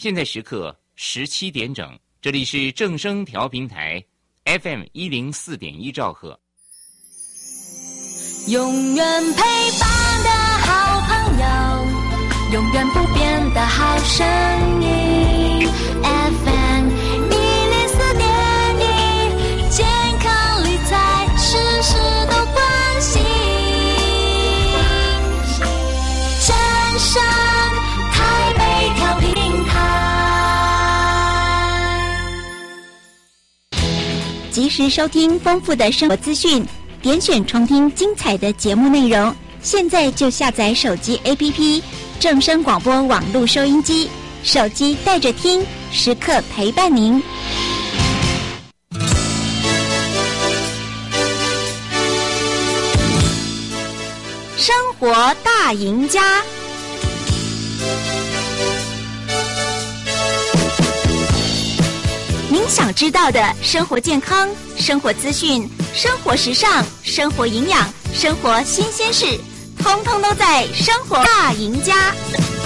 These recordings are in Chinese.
现在时刻17点整，这里是正声调频台 FM104.1兆赫。 永远陪伴的好朋友，永远不变的好声音 FM104.1，健康理财事事都关心，正声台北调频台， 及时收听丰富的生活资讯，点选重听精彩的节目内容。现在就下载手机 APP 正声广播网络收音机，手机带着听，时刻陪伴您。生活大赢家，您想知道的生活健康、生活资讯、生活时尚、生活营养、生活新鲜事，通通都在生活大赢家。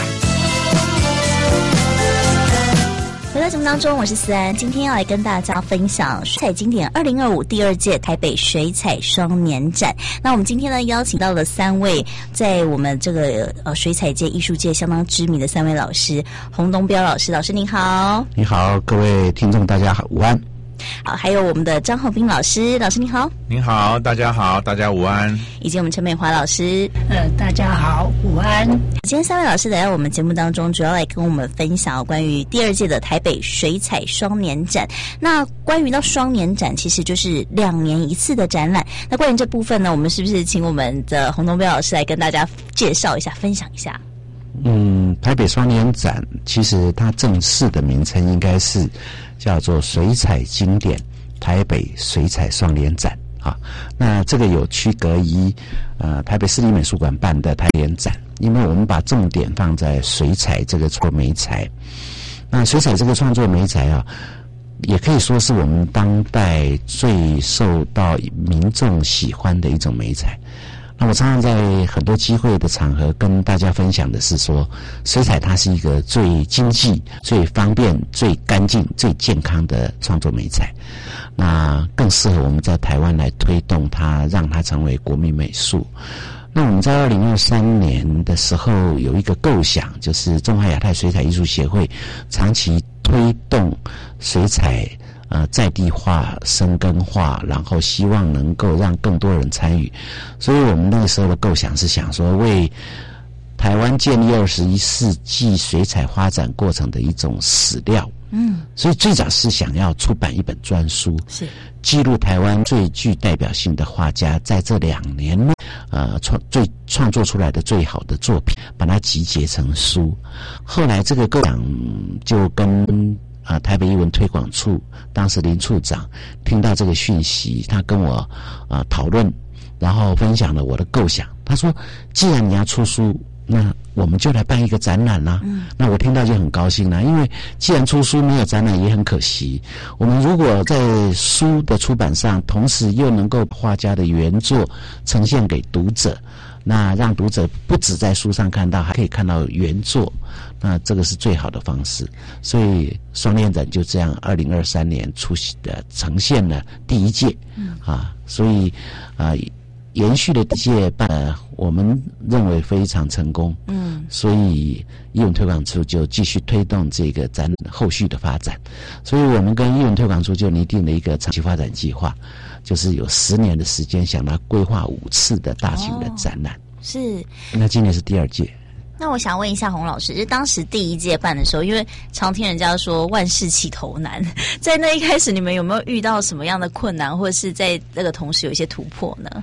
回到节目当中，我是思安，今天要来跟大家分享水彩经典2025第2届台北水彩双年展。那我们今天呢邀请到了3位在我们这个水彩界、艺术界相当知名的3位老师。洪东彪老师，老师您好。 你好，各位听众大家好，午安。 好，还有我们的张浩斌老师，老师你好。 您好，大家好，大家午安。 以及我们陈美华老师， 大家好，午安。 今天3位老师来到我们节目当中，主要来跟我们分享关于第2届的台北水彩双年展。那关于到双年展，其实就是2年一次的展览。那关于这部分呢，我们是不是请我们的洪东彪老师来跟大家介绍一下、分享一下？ 台北双年展其实它正式的名称应该是叫做水彩经典台北水彩双年展啊。那这个有区隔于台北市立美术馆办的台联展，因为我们把重点放在水彩这个创作媒材。那水彩这个创作媒材啊，也可以说是我们当代最受到民众喜欢的一种媒材。那我常常在很多机会的场合跟大家分享的是说，水彩它是一个最经济、最方便、最干净、最健康的创作媒材，那更适合我们在台湾来推动它，让它成为国民美术。那我们在2023年的时候有一个构想，就是中华亚太水彩艺术协会长期推动水彩在地化、生根化，然后希望能够让更多人参与。所以我们那个时候的构想是想说，为台湾建立21世纪水彩发展过程的一种史料。所以最早是想要出版一本专书，是记录台湾最具代表性的画家在这2年内创作出来的最好的作品，把它集结成书。后来这个构想就跟台北艺文推广处当时林处长听到这个讯息，他跟我讨论，然后分享了我的构想。他说既然你要出书，那我们就来办一个展览啦。那我听到就很高兴啦，因为既然出书没有展览也很可惜。我们如果在书的出版上，同时又能够画家的原作呈现给读者，那让读者不只在书上看到，还可以看到原作，那这个是最好的方式。所以双年展就这样2023年呈现了第1届所以延续的第1届我们认为非常成功。所以艺文推广处就继续推动这个展后续的发展。所以我们跟艺文推广处就拟定了一个长期发展计划，就是有10年的时间，想要规划5次的大型的展览。 是。 那今年是第2届。 那我想问一下洪老师，就当时第1届办的时候，因为常听人家说万事起头难，在那一开始你们有没有遇到什么样的困难，或者是在那个同时有一些突破呢？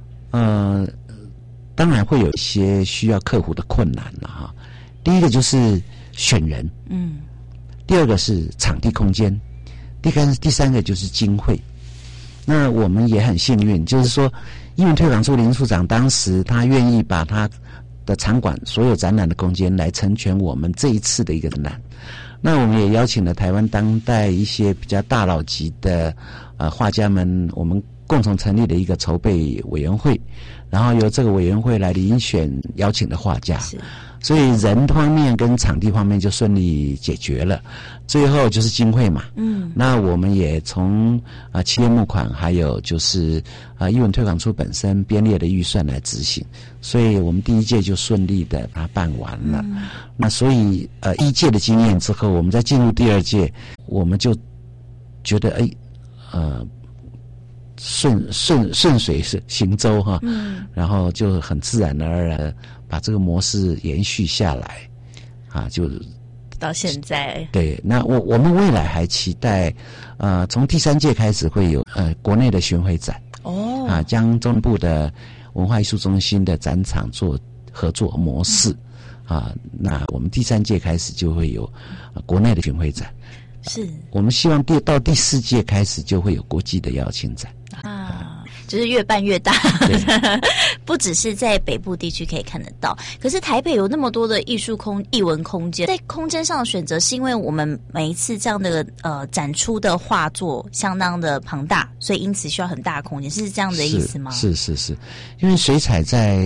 当然会有一些需要克服的困难了哈。第一个就是选人，第2个是场地空间，第3个就是经费。那我们也很幸运，就是说艺文推广处林处长当时他愿意把他的场馆所有展览的空间来成全我们这一次的一个展览。那我们也邀请了台湾当代一些比较大佬级的画家们，我们共同成立了一个筹备委员会，然后由这个委员会来遴选邀请的画家。 所以人方面跟场地方面就顺利解决了。最后就是经费嘛，那我们也从企业募款，还有就是艺文推广处本身编列的预算来执行，所以我们第一届就顺利的把它办完了。那所以一届的经验之后，我们再进入第二届，我们就觉得顺水行舟哈，然后就很自然而然把这个模式延续下来，就到现在。 对，那我们未来还期待，从第3届开始会有国内的巡回展将中部的文化艺术中心的展场做合作模式那我们第3届开始就会有国内的巡回展。 是我们希望到第4届开始就会有国际的邀请展就是越办越大不只是在北部地区可以看得到，可是台北有那么多的艺文空间，在空间上的选择是因为我们每一次这样的展出的画作相当的庞大，所以因此需要很大的空间，是这样的意思吗？是， 因为水彩在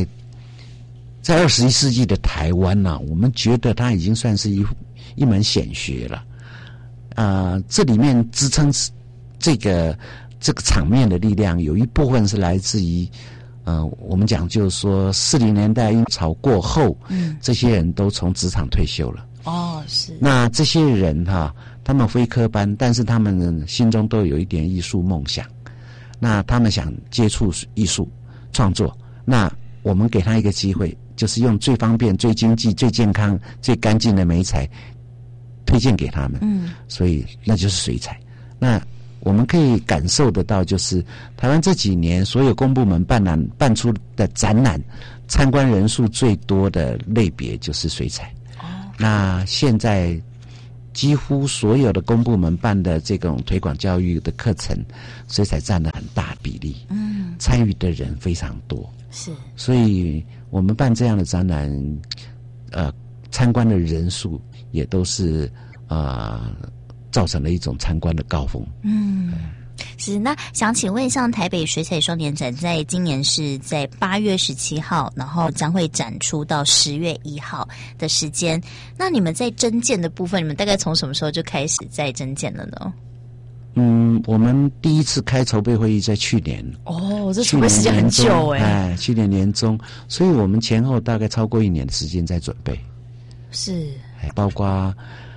21世纪的台湾我们觉得它已经算是一门显学了。这里面支撑这个场面的力量，有一部分是来自于我们讲就是说40年代运潮过后，这些人都从职场退休了。 是。那这些人他们非科班，但是他们心中都有一点艺术梦想，那他们想接触艺术创作，那我们给他一个机会，就是用最方便、最经济、最健康、最干净的媒材推荐给他们。所以那就是水彩。那我们可以感受得到，就是台湾这几年所有公部门办出的展览，参观人数最多的类别就是水彩。那现在几乎所有的公部门办的这种推广教育的课程，水彩占了很大比例。参与的人非常多。 是。 所以我们办这样的展览，参观的人数也都是造成了一种参观的高峰。 是。那想请问，像台北水彩双年展在今年是在8月17号，然后将会展出到10月1号的时间。那你们在征件的部分，你们大概从什么时候就开始在征件了呢？ 我们第一次开筹备会议在去年。 这筹备时间很久去年年中，所以我们前后大概超过1年的时间在准备。 是。 包括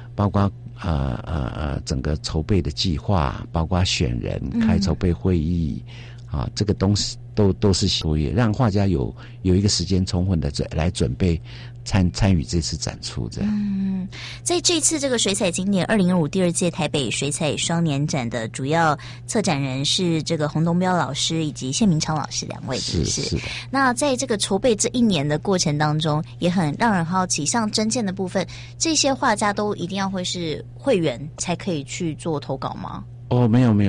整个筹备的计划，包括选人、开筹备会议这个东西都是所以让画家有一个时间充分的来准备参与这次展出这样。 在这次这个水彩经典2025第2届台北水彩双年展的主要策展人是这个洪东彪老师以及谢明昌老师2位，是不是？是的。那在这个筹备这1年的过程当中，也很让人好奇，像征件的部分，这些画家都一定要会是会员才可以去做投稿吗？ 没有。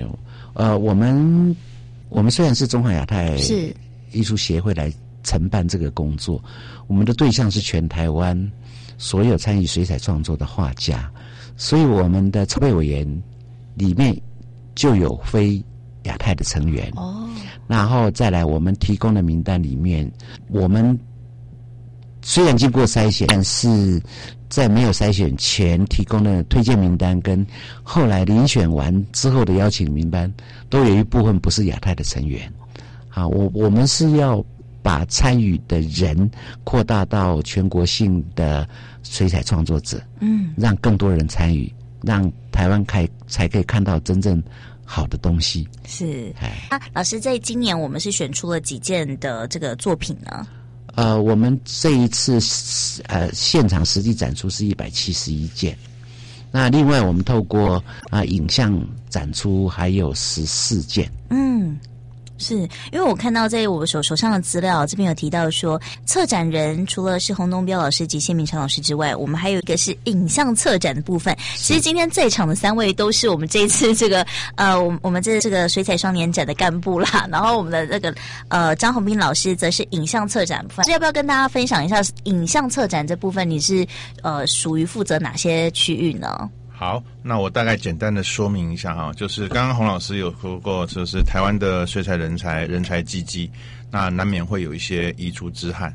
我们虽然是中华亚太艺术协会来承办这个工作，我们的对象是全台湾所有参与水彩创作的画家，所以我们的筹备委员里面就有非亚太的成员。然后再来我们提供的名单里面，我们虽然经过筛选，但是在没有筛选前提供的推荐名单跟后来遴选完之后的邀请名单，都有一部分不是亚太的成员。我们是要把参与的人扩大到全国性的水彩创作者，让更多人参与，让台湾才可以看到真正好的东西。 是。老师，在今年我们是选出了几件的这个作品呢？ 我们这一次现场实际展出是171件，那另外我们透过影像展出还有14件。 是因为我看到在我手上的资料这边有提到说，策展人除了是洪东彪老师及谢明昌老师之外，我们还有一个是影像策展的部分。其实今天在场的3位都是我们这一次这个我们这个水彩双年展的干部啦，然后我们的那个张宏斌老师则是影像策展部分。要不要跟大家分享一下影像策展这部分你是属于负责哪些区域呢？ 好，那我大概简单的说明一下哈，就是刚刚洪老师有说过，就是台湾的水彩人才济济，那难免会有一些遗珠之憾。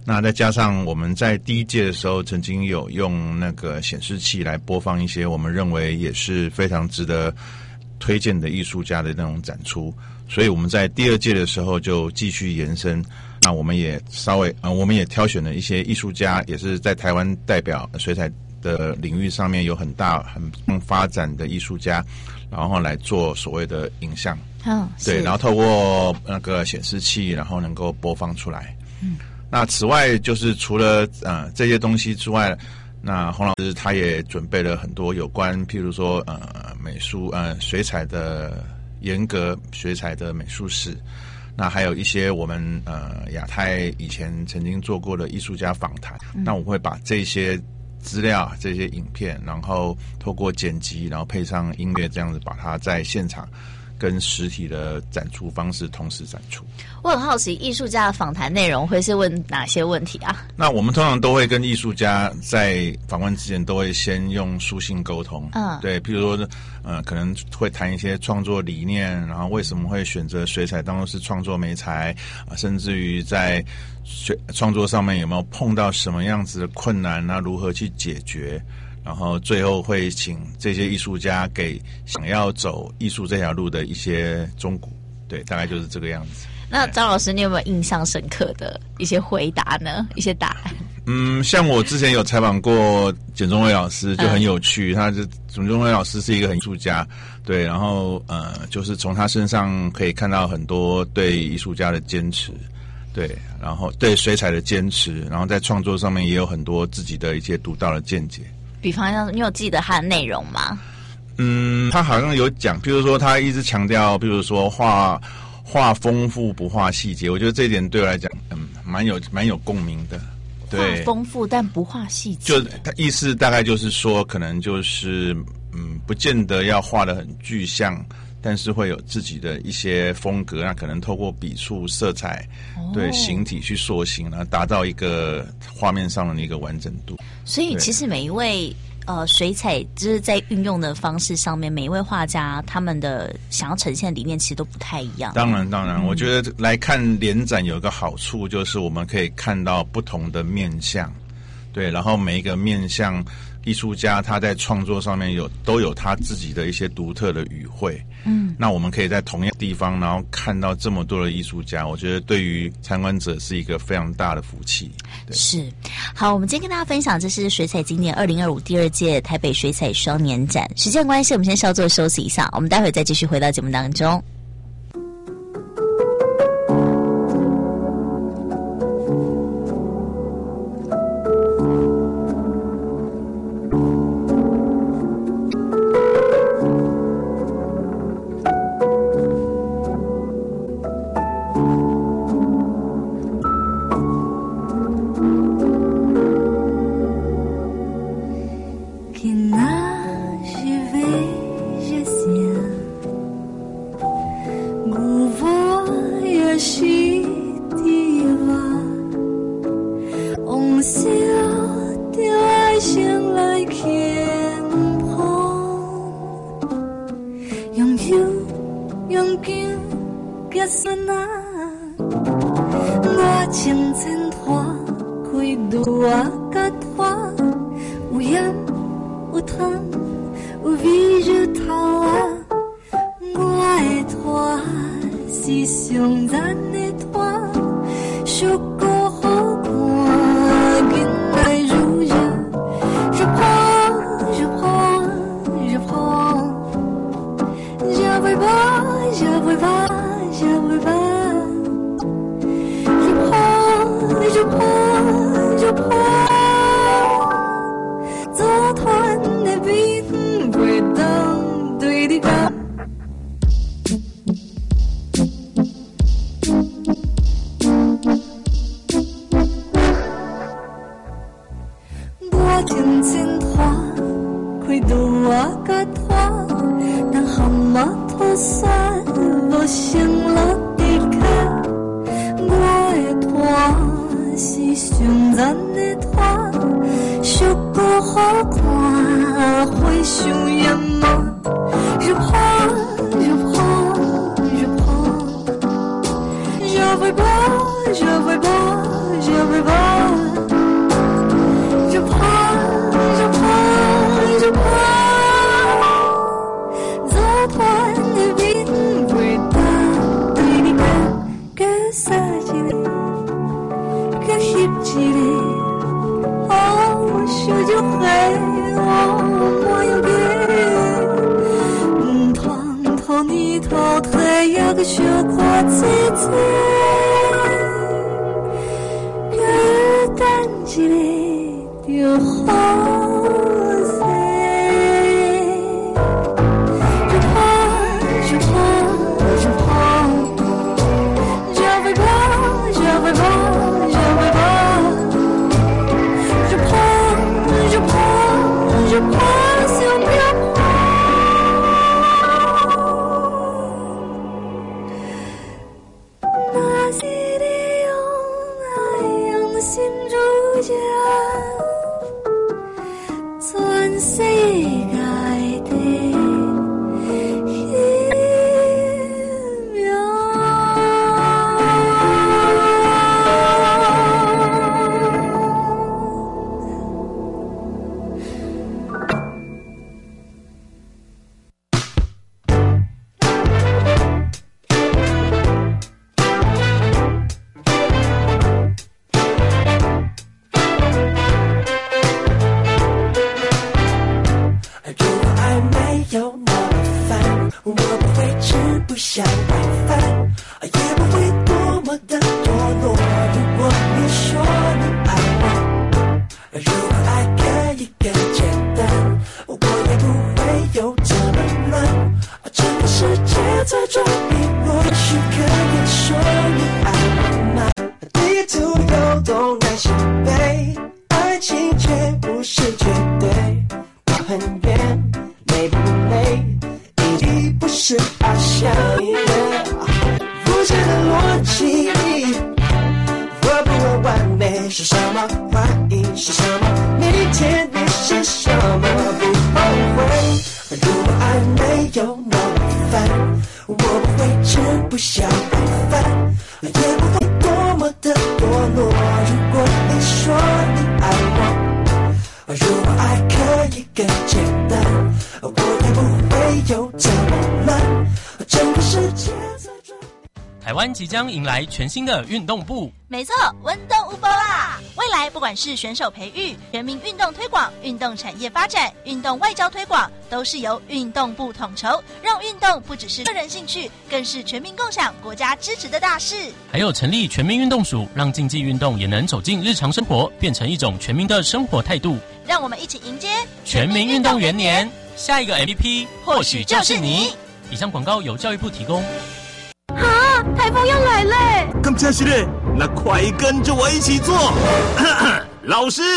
那再加上我们在第一届的时候曾经有用那个显示器来播放一些我们认为也是非常值得推荐的艺术家的那种展出，所以我们在第二届的时候就继续延伸。那我们也我们也挑选了一些艺术家，也是在台湾代表水彩的领域上面有很发展的艺术家，然后来做所谓的影像。对，然后透过那个显示器，然后能够播放出来。那此外就是除了这些东西之外，那洪老师他也准备了很多有关譬如说美术水彩的严格水彩的美术史，那还有一些我们亚太以前曾经做过的艺术家访谈，那我会把这些资料这些影片，然后透过剪辑，然后配上音乐，这样子把它在现场跟实体的展出方式同时展出。 我很好奇，艺术家的访谈内容会是问哪些问题啊？ 那我们通常都会跟艺术家在访问之前都会先用书信沟通。对，譬如说可能会谈一些创作理念，然后为什么会选择水彩当作是创作媒材，甚至于在创作上面有没有碰到什么样子的困难，那如何去解决。然后最后会请这些艺术家给想要走艺术这条路的一些忠告，对，大概就是这个样子。 那张老师，你有没有印象深刻的一些回答呢？一些答案？ 像我之前有采访过简中伟老师，就很有趣。简中伟老师是一个艺术家，对，然后就是从他身上可以看到很多对艺术家的坚持。对，然后对水彩的坚持，然后在创作上面也有很多自己的一些独到的见解。 比方说，你有记得它的内容吗？ 他好像有讲，譬如说他一直强调，譬如说画丰富不画细节，我觉得这一点对我来讲，蛮有共鸣的。对， 画丰富但不画细节， 就他意思大概就是说，可能就是不见得要画得很具象，但是会有自己的一些风格，那可能透过笔触、色彩，对形体去塑形，然后达到一个画面上的一个完整度。 所以其实每一位水彩就是在运用的方式上面，每一位画家他们的想要呈现的理念其实都不太一样。 当然，我觉得来看联展有一个好处，就是我们可以看到不同的面向，对，然后每一个面向艺术家他在创作上面都有他自己的一些独特的语汇。那我们可以在同样的地方，然后看到这么多的艺术家，我觉得对于参观者是一个非常大的福气。 是，好，我们今天跟大家分享，这是水彩经典2025第二届台北水彩双年展。时间关系，我们先稍作休息一下，我们待会再继续回到节目当中。 Je veux pas 会怕，就怕，就怕，就怕，这团的冰会打对你个撒一个，个翕一个，哦，手就会我有个，团头你头太阳个小花嘴嘴。一个就好些，就怕，就怕，就怕，就会怕，就会怕，就会怕，就怕，就怕，就怕，就不要怕。那是你用爱样的心中。全世界的奇妙。 想违反，也不会多么的堕落。如果你说你爱我，如果爱可以更简单，我也不会有这么乱。整个世界在转变，或许可以说你爱我吗？地图有东南西北，爱情却不是绝对。跑很远，累不累？一定不是翱翔。不见的逻辑，会不会完美是什么？怀疑是什么？明天你是什么？不后悔。如果爱没有那么烦，我不会只不想违反，也不会多么的堕落。如果你说你爱我，如果爱可以更简单，我也不会有这么乱。整个世界在转。 台湾即将迎来全新的运动部， 没错，温动无波啦！未来不管是选手培育、人民运动推广、运动产业发展、运动外交推广，都是由运动部统筹，让运动不只是个人兴趣，更是全民共享、国家支持的大事。 还有成立全民运动署，让竞技运动也能走进日常生活，变成一种全民的生活态度。 让我们一起迎接全民运动元年，下一个 MVP 或许就是你。以上广告由教育部提供。 啊，台风要来嘞！ 咁真是嘞，那快跟着我一起做。老师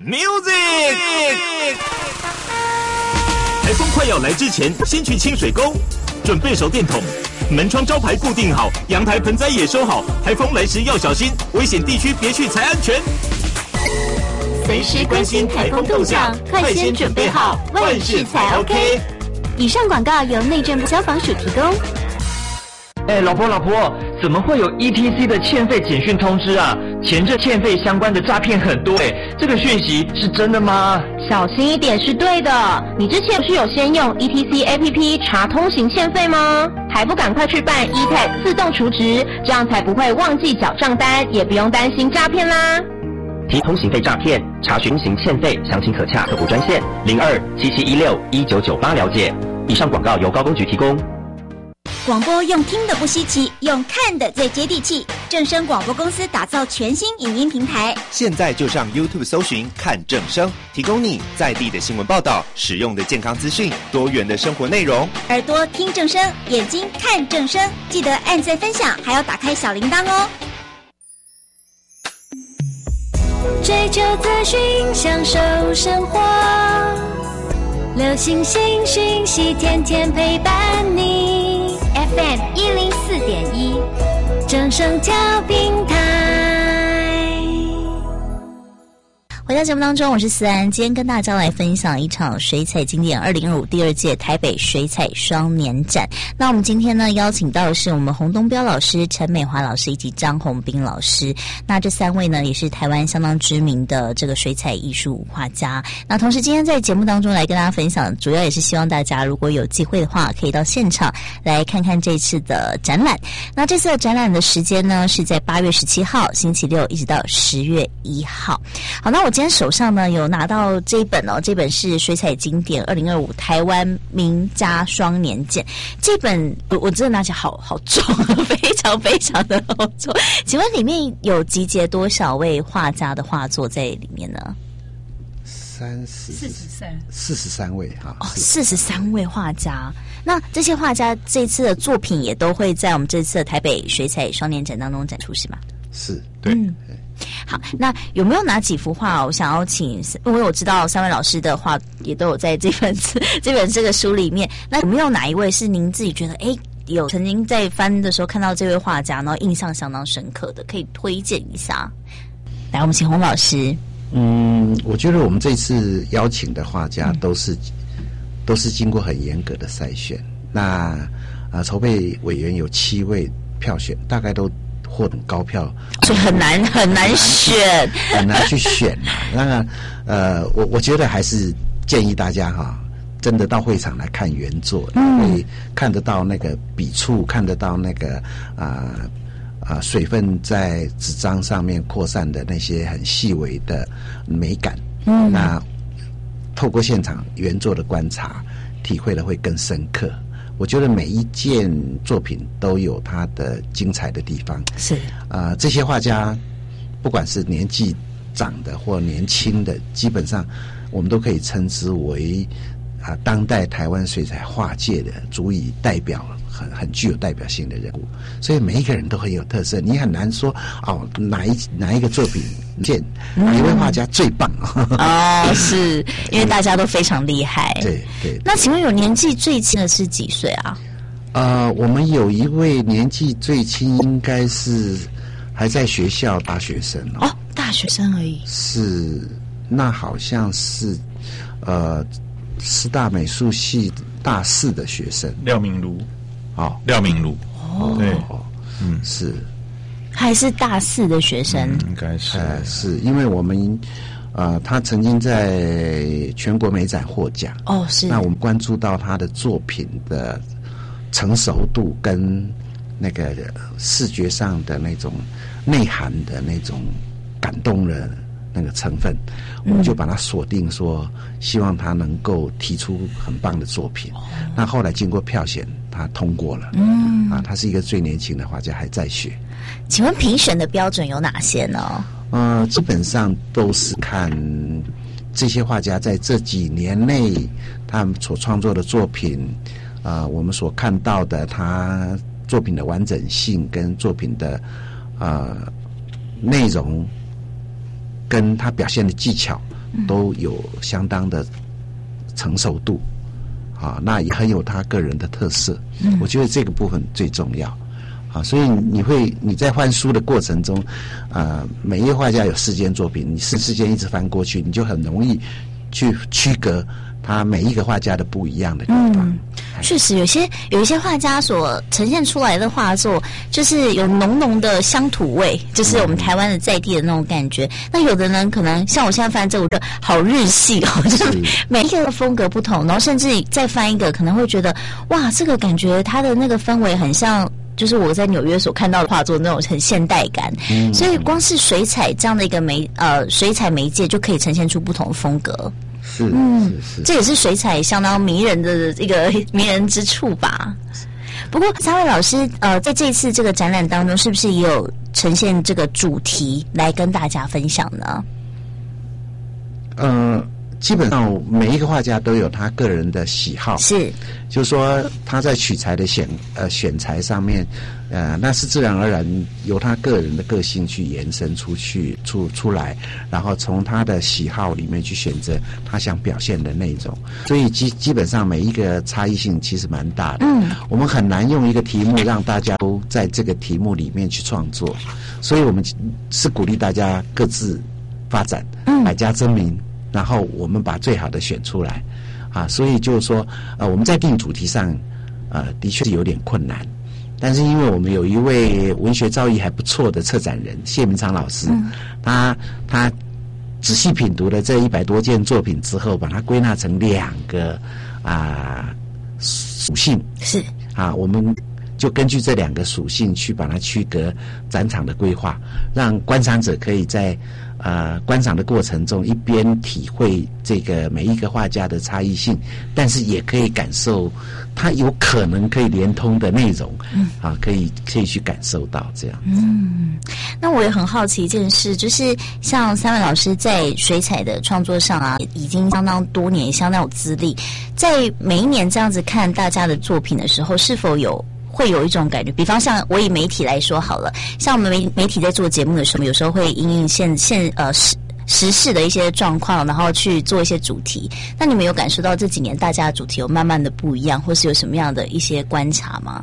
，music。台风快要来之前，先去清水沟，准备手电筒，门窗招牌固定好，阳台盆栽也收好。台风来时要小心，危险地区别去才安全。 随时关心台风动向，快先准备好，万事才 OK。以上广告由内政部消防署提供。 老婆，怎么会有 ETC 的欠费简讯通知啊？前阵欠费相关的诈骗很多这个讯息是真的吗？ 小心一点是对的。你之前不是有先用 ETC APP 查通行欠费吗？还不赶快去办 eTag 自动储值，这样才不会忘记缴账单，也不用担心诈骗啦。 提通行费诈骗，查询行欠费，详情可洽客服专线0277161998了解。以上广告由高工局提供。 广播用听的不稀奇，用看的最接地气。正声广播公司打造全新影音平台， 现在就上 YouTube 搜寻看正声，提供你在地的新闻报道、实用的健康资讯、多元的生活内容。 耳朵听正声，眼睛看正声，记得按赞分享，还要打开小铃铛哦。 追求资讯，享受生活，流行新讯息，天天陪伴你。FM 104.1，正声调频台。 回到节目当中，我是思安，今天跟大家来分享一场水彩经典2025第2届台北水彩双年展。那我们今天呢邀请到的是我们洪东彪老师、陈美华老师以及张宏斌老师。那这3位呢也是台湾相当知名的这个水彩艺术画家。那同时今天在节目当中来跟大家分享，主要也是希望大家如果有机会的话，可以到现场来看看这次的展览。那这次的展览的时间呢是在8月17号星期六一直到10月1号。好，那我今天手上呢有拿到这一本哦，这本是水彩经典2025台湾名家双年鉴。这本我真的拿起来好重，非常非常的好重。请问里面有集结多少位画家的画作在里面呢 ？43位哈。 哦，43位画家。那这些画家这次的作品也都会在我们这次的台北水彩双年展当中展出是吗？ 是， 对。 好，那有没有哪几幅画我想要请，因为我知道3位老师的画也都有在这本这个书里面，那有没有哪一位是您自己觉得有曾经在翻的时候看到这位画家，然后印象相当深刻的，可以推荐一下？来，我们请洪老师。 我觉得我们这次邀请的画家都是经过很严格的筛选。那筹备委员有7位票选，大概都获得高票， 所以很难选， 很难去选。那我觉得还是建议大家真的到会场来看原作，会看得到那个笔触，看得到那个水分在纸张上面扩散的那些很细微的美感。那透过现场原作的观察，体会的会更深刻。我觉得每一件作品都有它的精彩的地方。 是这些画家不管是年纪长的或年轻的，基本上我们都可以称之为当代台湾水彩画界的足以代表很具有代表性的人物。所以每一个人都很有特色，你很难说哪一个作品哪一位画家最棒是因为大家都非常厉害。 对。 那请问有年纪最轻的是几岁啊？ 我们有一位年纪最轻，应该是还在学校大学生大学生而已。 是，那好像是师大美术系大4的学生廖明如。廖明如。对。 是。 还是大4的学生。 应该是。 是因为我们他曾经在全国美展获奖。 是。 那我们关注到他的作品的成熟度跟那个视觉上的那种内涵的那种感动的那个成分，我们就把它锁定说希望他能够提出很棒的作品。那后来经过票选，他通过了。他是一个最年轻的画家，还在学。 请问评选的标准有哪些呢？ 基本上都是看这些画家在这几年内他们所创作的作品，我们所看到的他作品的完整性跟作品的内容跟他表现的技巧都有相当的成熟度。那也很有他个人的特色。我觉得这个部分最重要。所以你在翻书的过程中，每一位画家有4件作品，你4件一直翻过去，你就很容易去区隔他每一个画家的不一样的地方。 确实有一些画家所呈现出来的画作就是有浓浓的乡土味，就是我们台湾的在地的那种感觉。那有的人可能像我现在翻这个，我觉得好日系就是每一个风格不同，然后甚至再翻一个可能会觉得哇，这个感觉它的那个氛围很像就是我在纽约所看到的画作那种很现代感。所以光是水彩这样的一个水彩媒介就可以呈现出不同的风格。 是， 这也是水彩相当迷人的一个迷人之处吧。不过3位老师在这次这个展览当中，是不是也有呈现这个主题来跟大家分享呢？ 基本上每一个画家都有他个人的喜好， 是， 就是说他在取材的选材上面，那是自然而然由他个人的个性去延伸出来，然后从他的喜好里面去选择他想表现的内容，所以基本上每一个差异性其实蛮大的。我们很难用一个题目让大家都在这个题目里面去创作，所以我们是鼓励大家各自发展，百家争鸣，然后我们把最好的选出来，所以就是说，我们在定主题上，的确是有点困难，但是因为我们有一位文学造诣还不错的策展人谢明昌老师，他仔细品读了这100多件作品之后，把它归纳成2个属性， 是我们就根据这2个属性去把它区隔展场的规划，让观赏者可以在观赏的过程中一边体会这个每一个画家的差异性，但是也可以感受它有可能可以连通的内容，可以去感受到这样。 那我也很好奇一件事，就是像3位老师在水彩的创作上已经相当多年，相当有资历，在每一年这样子看大家的作品的时候，是否会有一种感觉，比方像我以媒体来说好了，像我们媒体在做节目的时候，有时候会因应时事的一些状况，然后去做一些主题。那你们有感受到这几年大家的主题有慢慢的不一样，或是有什么样的一些观察吗？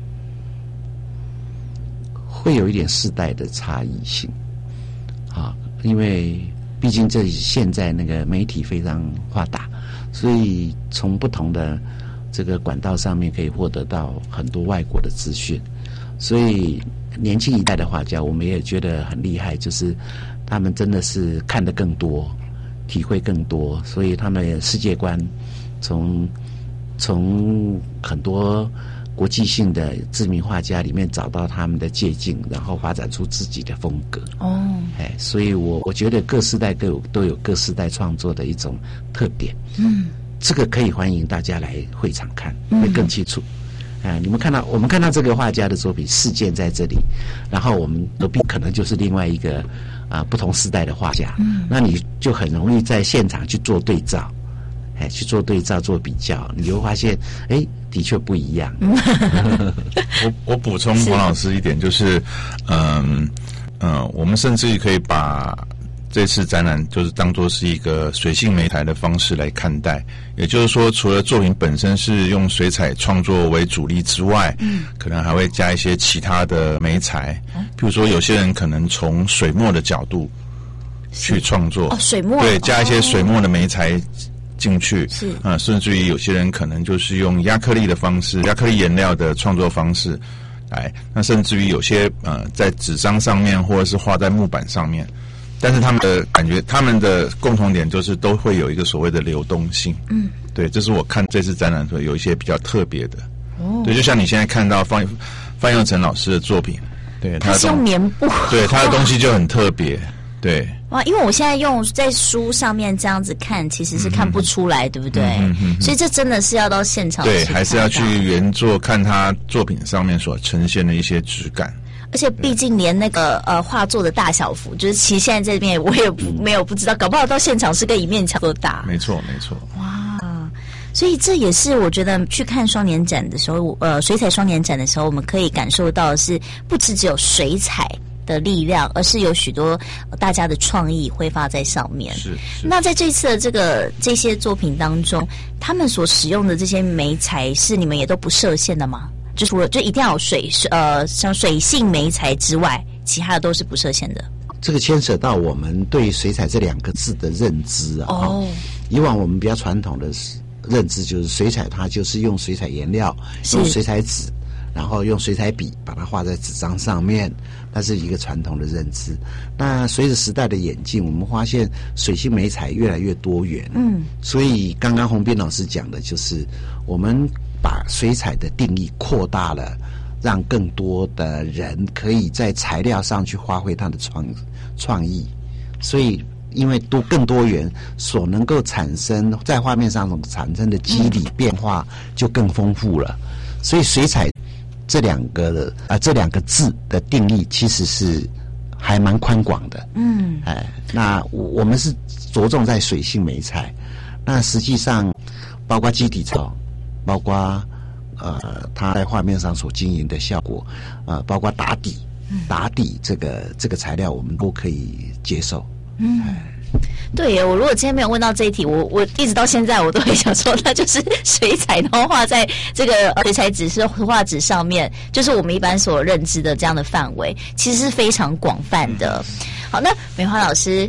会有一点世代的差异性，因为毕竟现在那个媒体非常发达，所以从不同的这个管道上面可以获得到很多外国的资讯，所以年轻一代的画家我们也觉得很厉害，就是他们真的是看得更多，体会更多，所以他们世界观从很多国际性的知名画家里面找到他们的借鉴，然后发展出自己的风格。所以我觉得各世代都有各世代创作的一种特点。这个可以欢迎大家来会场看，会更清楚。我们看到这个画家的作品事件在这里，然后我们隔壁可能就是另外一个不同时代的画家，那你就很容易在现场去做对照，做比较，你就会发现，的确不一样。 我补充黄老师一点，就是我们甚至于可以把这次展览就是当作是一个水性媒材的方式来看待，也就是说，除了作品本身是用水彩创作为主力之外，可能还会加一些其他的媒材，比如说有些人可能从水墨的角度去创作， 水墨， 对，加一些水墨的媒材进去，甚至于有些人可能就是用亚克力的方式，亚克力颜料的创作方式来，那甚至于有些在纸张上面或者是画在木板上面。但是他们的感觉，他们的共同点就是都会有一个所谓的流动性。对，这是我看这次展览所有一些比较特别的。对，就像你现在看到范佑成老师的作品，对， 他是用棉布， 对，他的东西就很特别。对， 因为我现在用在书上面这样子看，其实是看不出来，对不对？所以这真的是要到现场， 对，还是要去原作看他作品上面所呈现的一些质感。 而且毕竟连那个画作的大小幅，就是其实现在这边我也不知道，搞不好到现场是跟一面墙都大。 没错。 哇，所以这也是我觉得去看双年展的时候，水彩双年展的时候，我们可以感受到的是，不只有水彩的力量，而是有许多大家的创意挥发在上面。 是。 那在这次的这些作品当中，他们所使用的这些媒材是你们也都不设限的吗？就除了就一定要有像水性媒材之外，其他的都是不设限的。 这个牵扯到我们对水彩这2个字的认知以往我们比较传统的认知就是水彩它就是用水彩颜料，用水彩纸，然后用水彩笔把它画在纸张上面，那是一个传统的认知。那随着时代的演进，我们发现水性媒材越来越多元。所以刚刚洪斌老师讲的就是我们把水彩的定义扩大了，让更多的人可以在材料上去发挥他的创意。所以因为更多元，所能够产生在画面上所产生的肌理变化就更丰富了。所以水彩这2个字的定义其实是还蛮宽广的。那我们是着重在水性媒材，那实际上包括基底槽，包括它在画面上所经营的效果，包括打底这个材料我们都可以接受。 对耶，我如果今天没有问到这一题，我一直到现在我都会想说，那就是水彩，然后画在这个水彩纸是画纸上面，就是我们一般所认知的这样的范围，其实是非常广泛的。好，那美花老师，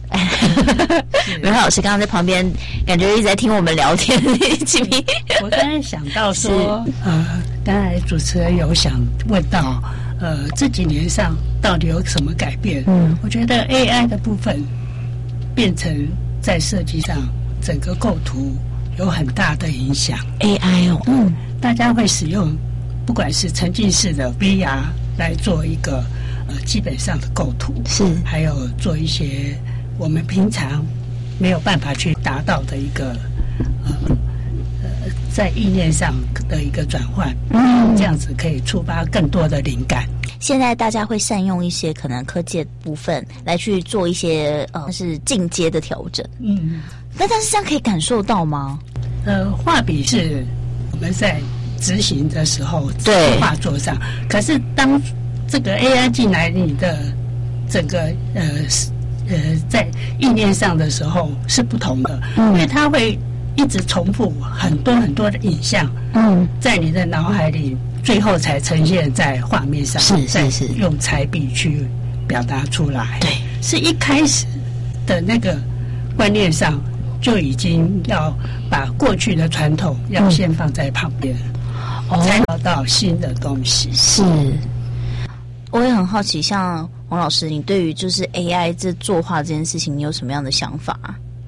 美华老师刚刚在旁边，感觉一直在听我们聊天。 我刚才想到说，刚才主持人有想问到，这几年上到底有什么改变？我觉得 AI 的部分变成在设计上整个构图有很大的影响。 AI 哦， 大家会使用不管是沉浸式的 VR 来做一个基本上的构图， 是还有做一些我们平常没有办法去达到的一个在意念上的一个转换，这样子可以触发更多的灵感。 现在大家会善用一些可能科技的部分来去做一些是进阶的调整。但是这样可以感受到吗？ 画笔是我们在执行的时候对画作上，可是当这个 AI 进来你的整个在意念上的时候是不同的，因为它会一直重复很多很多的影像，在你的脑海里，最后才呈现在画面上，是用彩笔去表达出来。对，是一开始的那个观念上就已经要把过去的传统要先放在旁边，才找到新的东西。 是，我也很好奇，像王老师，你对于就是 AI 这作画这件事情，你有什么样的想法？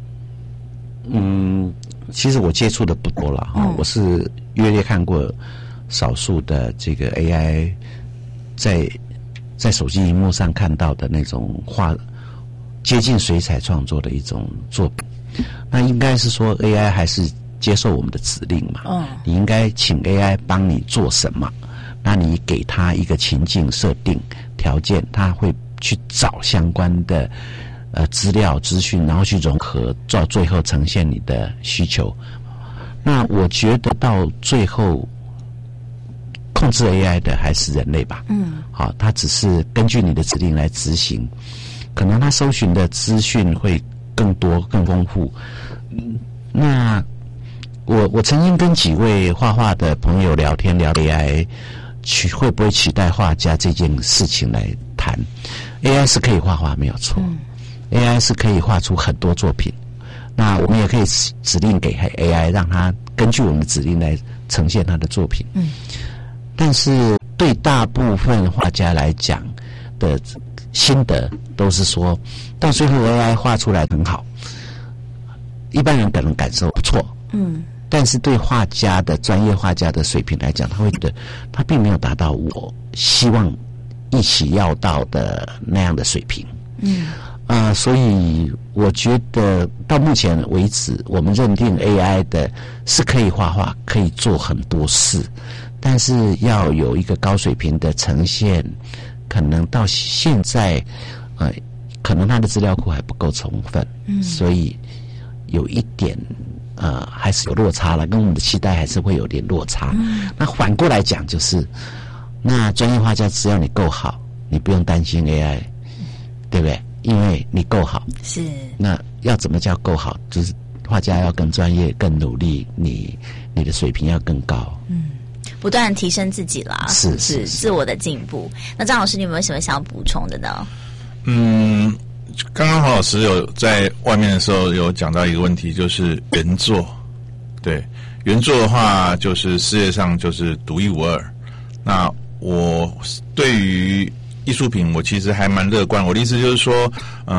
其实我接触的不多了哈，我是约略看过少数的这个 AI 在手机荧幕上看到的那种画接近水彩创作的一种作品。那应该是说 AI 还是接受我们的指令嘛？你应该请 AI 帮你做什么？那你给他一个情境设定条件，他会去找相关的资料资讯，然后去融合，到最后呈现你的需求。那我觉得到最后控制 AI 的还是人类吧。好，他只是根据你的指令来执行，可能他搜寻的资讯会更多更丰富。那我曾经跟几位画画的朋友聊天，聊 AI 会不会取代画家这件事情来谈。AI 是可以画画没有错，AI 是可以画出很多作品。那我们也可以指令给 AI， 让它根据我们的指令来呈现它的作品。但是对大部分画家来讲的心得都是说，到最后 AI 画出来很好，一般人可能感受不错。但是对画家的专业画家的水平来讲，他会觉得他并没有达到我希望一起要到的那样的水平。所以我觉得到目前为止，我们认定 AI 的是可以画画，可以做很多事，但是要有一个高水平的呈现，可能到现在，可能它的资料库还不够充分，所以有一点还是有落差了，跟我们的期待还是会有点落差。那反过来讲就是，那专业画家只要你够好，你不用担心 AI， 对不对？因为你够好。 是。那要怎么叫够好？就是画家要更专业、更努力，你的水平要更高。 不断提升自己啦，是自我的进步。那张老师，你有没有什么想要补充的呢？ 刚刚黄老师有在外面的时候有讲到一个问题，就是原作。对，原作的话就是世界上就是独一无二。那我对于艺术品我其实还蛮乐观。我的意思就是说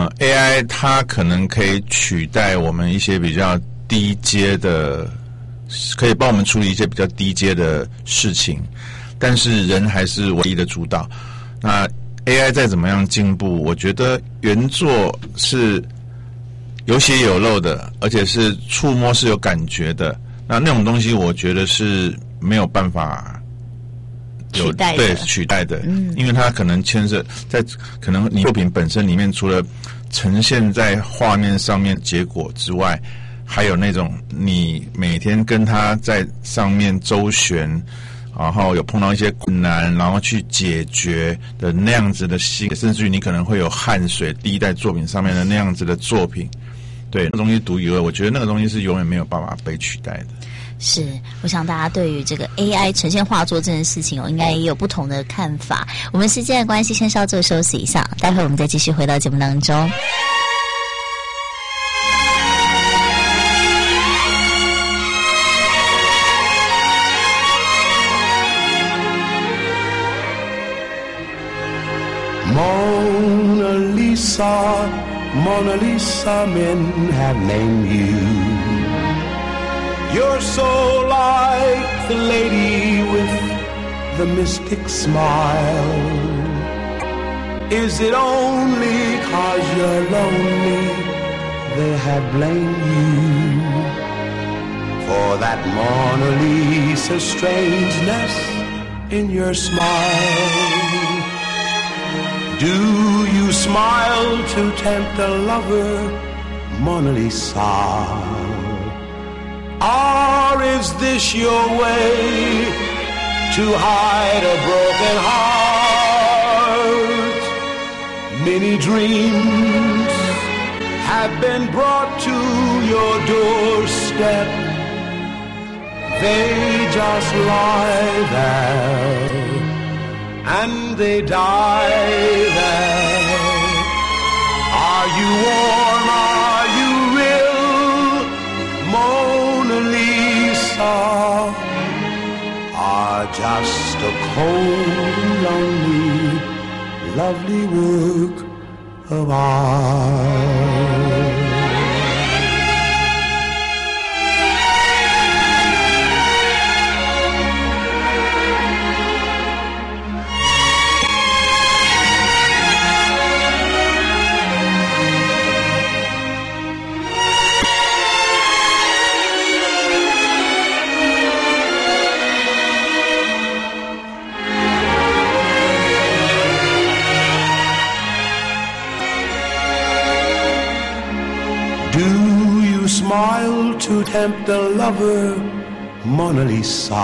AI 它可能可以取代我们一些比较低阶的，可以帮我们处理一些比较低阶的事情，但是人还是唯一的主导。那AI 再怎么样进步，我觉得原作是有血有肉的，而且是触摸是有感觉的。那种东西，我觉得是没有办法取代的， 对，取代的。因为它可能牵涉在可能你作品本身里面，除了呈现在画面上面结果之外，还有那种你每天跟它在上面周旋，然后有碰到一些困难，然后去解决的那样子的心，甚至于你可能会有汗水滴在作品上面的那样子的作品，对，那东西独一无二，我觉得那个东西是永远没有办法被取代的。 是，我想大家对于这个 AI 呈现画作这件事情应该也有不同的看法。我们时间的关系，先稍作休息一下，待会我们再继续回到节目当中。 Lisa, Mona Lisa, men have named you. You're so like the lady with the mystic smile. Is it only 'cause you're lonely they have blamed you for that Mona Lisa strangeness in your smile? Do you smile to tempt a lover, Mona Lisa? Or is this your way to hide a broken heart? Many dreams have been brought to your doorstep. They just lie there and they die there. Are you warm? Are you real, Mona Lisa? Are just a cold, lonely, lovely work of art. Smile to tempt a lover, Mona Lisa.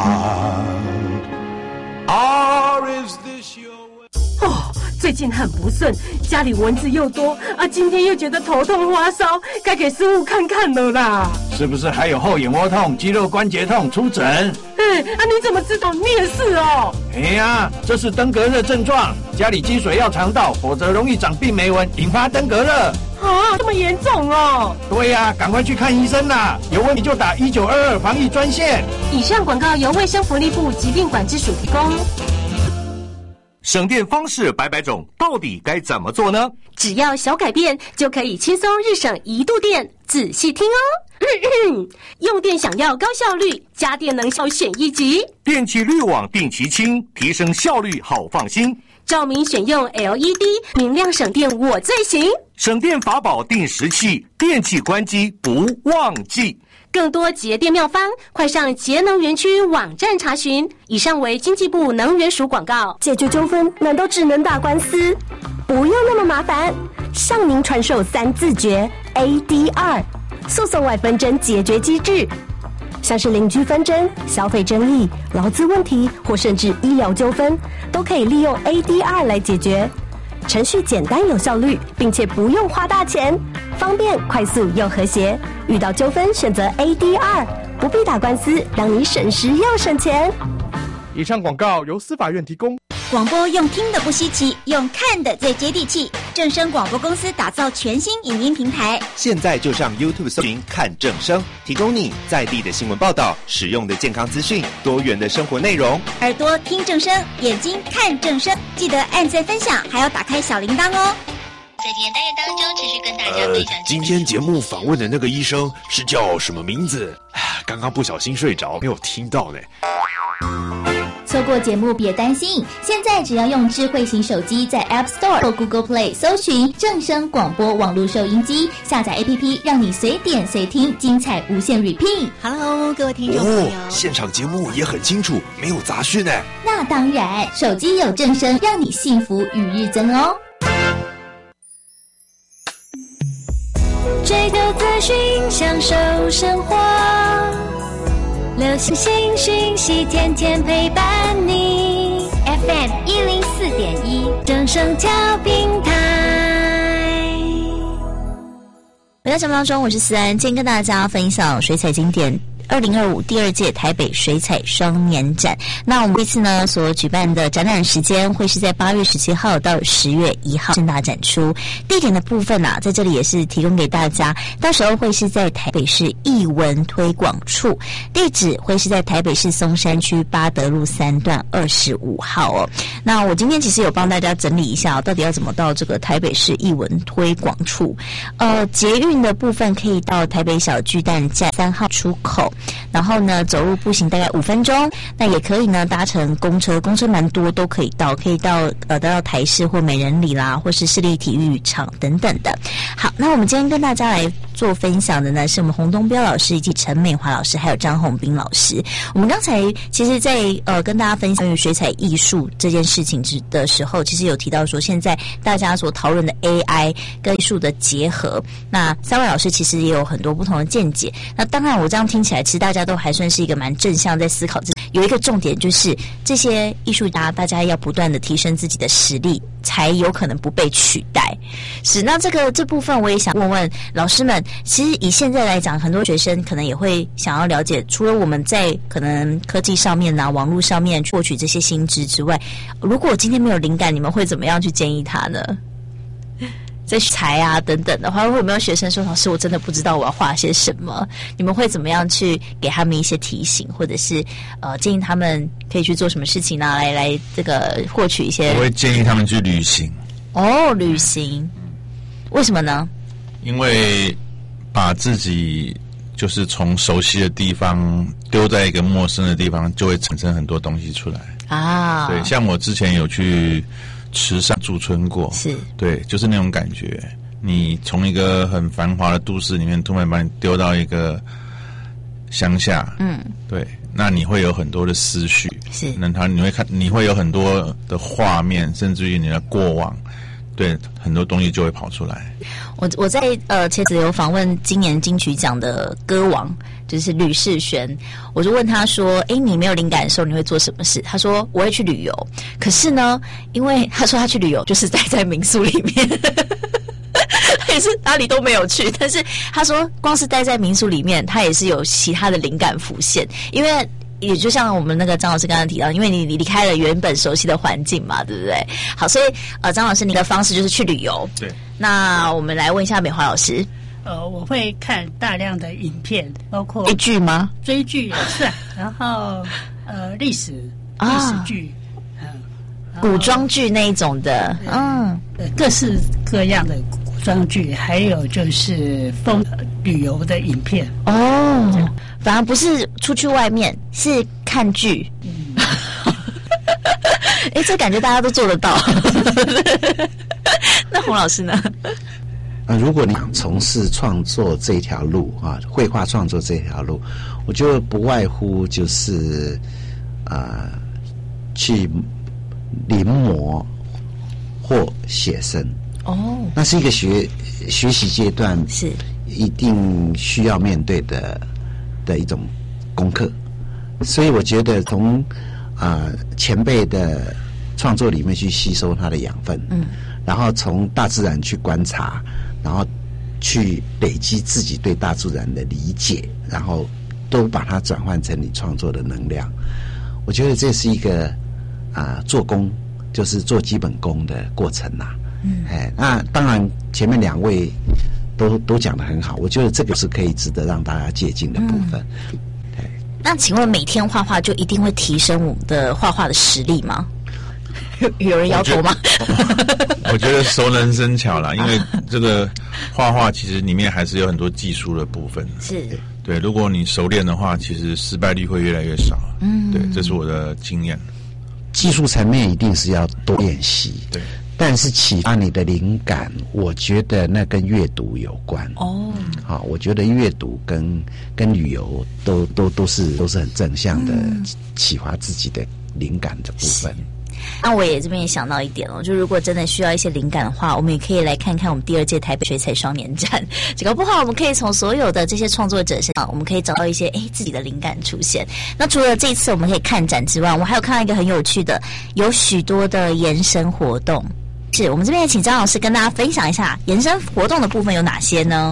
Or is this your way? 哦，最近很不顺，家里蚊子又多啊，今天又觉得头痛发烧，该给师傅看看了啦。 是不是还有后眼窝痛、肌肉关节痛？出诊。 你怎么知道？你也是哦。 哎呀，这是登革热症状，家里积水要肠道，否则容易长病媒蚊，引发登革热。 啊，这么严重哦！ 对呀，赶快去看医生啦！有问题就打1922防疫专线。 以上广告由卫生福利部疾病管制署提供。 省电方式百百种，到底该怎么做呢？ 只要小改变，就可以轻松日省1度电。仔细听哦。用电想要高效率，家电能效选1级。 电器滤网定期清，提升效率好放心。 照明选用 LED， 明亮省电我最行。 省电法宝定时器，电器关机不忘记。 更多节电妙方，快上节能园区网站查询。以上为经济部能源署广告。 解决纠纷难道只能打官司？不用那么麻烦，向您传授3字诀 ADR， 诉讼外纷争解决机制。像是邻居纷争、消费争议、劳资问题或甚至医疗纠纷，都可以利用 ADR 来解决。程序简单有效率，并且不用花大钱，方便快速又和谐。遇到纠纷选择 ADR， 不必打官司，让你省时又省钱。 以上广告由司法院提供。 广播用听的不稀奇，用看的最接地气。正声广播公司打造全新影音平台， 现在就上 YouTube 搜寻看正声，提供你在地的新闻报道、实用的健康资讯、多元的生活内容。 耳朵听正声，眼睛看正声，记得按赞分享，还要打开小铃铛哦。 在今天单元当中，持续跟大家分享。 今天节目访问的那个医生是叫什么名字？刚刚不小心睡着，没有听到呢。 错过节目别担心，现在只要用智慧型手机在 App Store 或 Google Play 搜寻正声广播网络收音机，下载 APP， 让你随点随听，精彩无限 repeat。 Hello， 各位听众朋友， 现场节目也很清楚，没有杂讯呢。 那当然，手机有正声，让你幸福与日增哦。 追求资讯，享受生活，流行新讯息，天天陪伴你。FM 104.1，正声调频台。 回到节目当中，我是思安，今天跟大家分享水彩经典 2025第2届台北水彩双年展。那我们这次呢所举办的展览时间会是在8月17号到10月1号盛大展出。地点的部分啊，在这里也是提供给大家，到时候会是在台北市艺文推广处，地址会是在台北市松山区八德路3段25号哦。那我今天其实有帮大家整理一下到底要怎么到这个台北市艺文推广处。捷运的部分可以到台北小巨蛋站3号出口，然后呢走路步行大概5分钟，那也可以呢搭乘公车蛮多都可以到，可以到台视或美人里啦，或是市立体育场等等的。好，那我们今天跟大家来做分享的呢是我们洪东彪老师以及陈美华老师还有张宏斌老师。我们刚才其实在跟大家分享水彩艺术这件事情的时候，其实有提到说现在大家所讨论的 AI 跟艺术的结合，那3位老师其实也有很多不同的见解。那当然我这样听起来其实大家都还算是一个蛮正向在思考，有一个重点就是这些艺术家大家要不断的提升自己的实力，才有可能不被取代。是，那这部分我也想问问老师们，其实以现在来讲，很多学生可能也会想要了解，除了我们在可能科技上面啊网络上面获取这些新知之外，如果我今天没有灵感，你们会怎么样去建议他呢？在材啊等等的话，会有没有学生说老师我真的不知道我要画些什么？你们会怎么样去给他们一些提醒，或者是建议他们可以去做什么事情呢？来这个获取一些。 我会建议他们去旅行。 旅行，为什么呢？ 因为把自己就是从熟悉的地方丢在一个陌生的地方，就会产生很多东西出来啊。对，像我之前有去池上驻村过，是对，就是那种感觉。你从一个很繁华的都市里面，突然把你丢到一个乡下，对，那你会有很多的思绪，是，那你会有很多的画面，甚至于你的过往，对，很多东西就会跑出来。 我在前子有访问今年金曲奖的歌王，就是吕士轩，我就问他说：“你没有灵感的时候，你会做什么事？”他说：“我会去旅游。”可是呢，因为他说他去旅游就是待在民宿里面，他也是哪里都没有去。但是他说，光是待在民宿里面，他也是有其他的灵感浮现，因为。也就像我们那个张老师刚刚提到，因为你离开了原本熟悉的环境嘛，对不对？好，所以张老师你的方式就是去旅游。对。那我们来问一下美华老师。 我会看大量的影片，包括追剧吗？ 追剧也是，然后历史剧， 古装剧那一种的， 各式各样的古装剧，还有就是旅游的影片。 哦，反而不是出去外面，是看剧。这感觉大家都做得到。那洪老师呢？ 如果你想从事创作这条路啊，绘画创作这条路，我觉得不外乎就是去临摹或写生。那是一个学习阶段，是一定需要面对的一种功课。所以我觉得从前辈的创作里面去吸收它的养分，然后从大自然去观察，然后去累积自己对大自然的理解，然后都把它转换成你创作的能量。我觉得这是一个做工，就是做基本功的过程啦。那当然前面2位都讲得很好，我觉得这个是可以值得让大家借鉴的部分。 那请问每天画画就一定会提升我们的画画的实力吗？有人摇头吗？ 我觉得熟能生巧啦，因为这个画画其实里面还是有很多技术的部分。是，对，如果你熟练的话，其实失败率会越来越少。对，这是我的经验。 技术层面一定是要多练习。对。但是启发你的灵感，我觉得那跟阅读有关。我觉得阅读跟旅游都是很正向的启发自己的灵感的部分。 那我也这边也想到一点就如果真的需要一些灵感的话，我们也可以来看看我们第2届台北水彩双年展。搞不好我们可以从所有的这些创作者身上，我们可以找到一些自己的灵感出现。那除了这一次我们可以看展之外，我们还有看到一个很有趣的，有许多的延伸活动。是我们这边也请张老师跟大家分享一下延伸活动的部分有哪些呢？